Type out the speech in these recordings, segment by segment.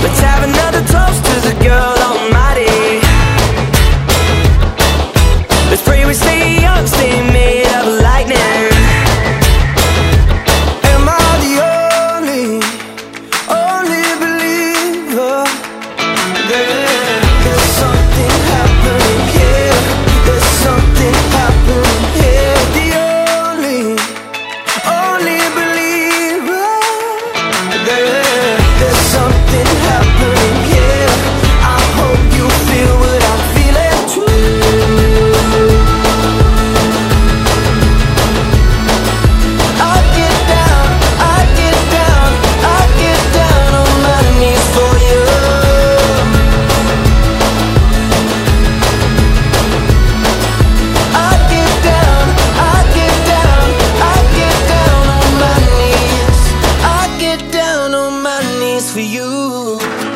Let's have another toast to the girl almighty. Let's pray we stay young, stay made of lightning. Am I the only believer? There's something happening here. There's something happening here. The only believer. There's something happening here. I hope you feel what I'm feeling too. I get down on my knees for you. I get down on my knees. I get down on my knees for you.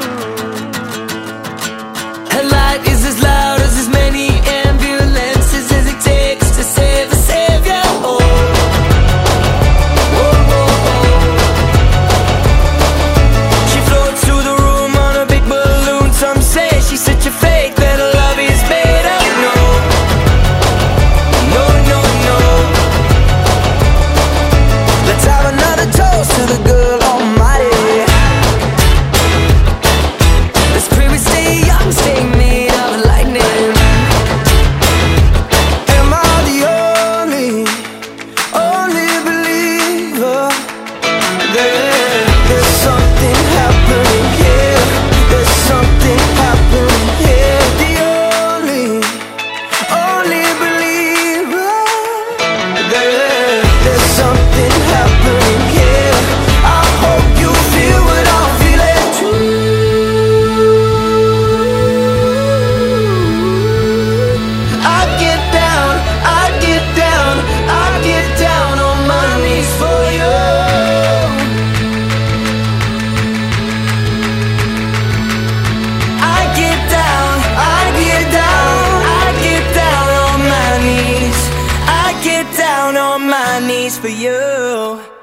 A light is as loud as many ambulances as it takes to save a savior. Oh, oh, oh, oh. She floats through the room on a big balloon. Some say she's such a fake that her love is made up. No, no, no, no. Let's have another toast to the girl almighty. Let's pray we stay young, stay made of lightning. Am I the only believer? There's something happening here. There's something happening here. The only believer. There's something happening here. I hope you feel what I'm feeling too. I get down on my knees for you. I get down on my knees. I get down on my knees for you.